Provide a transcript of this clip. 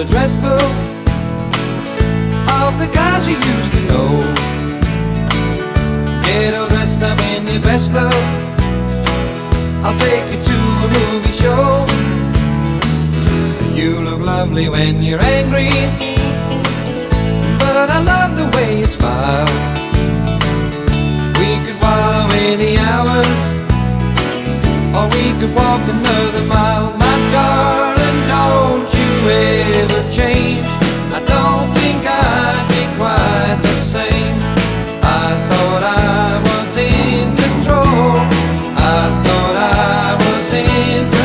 address book of the guys you used to know. Get all dressed up in your best look, I'll take you to a movie show. You look lovely when you're angry, but I love the way you smile. We could while away the hours, or we could walk another mile.